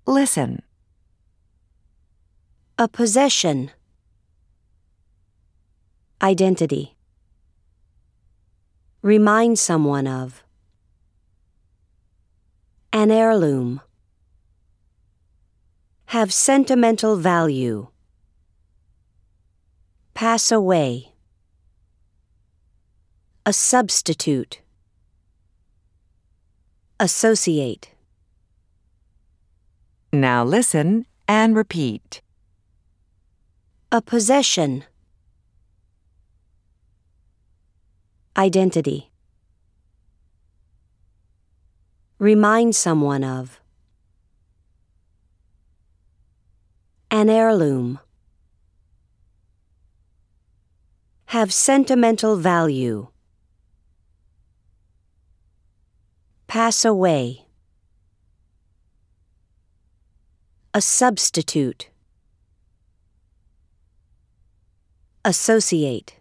Listen. A possession. Identity. Remind someone of. An heirloom. Have sentimental value. Pass away. A substitute. Associate. Now listen and repeat. A possession. Identity. Remind someone of. An heirloom. Have sentimental value. Pass away. A substitute. Associate.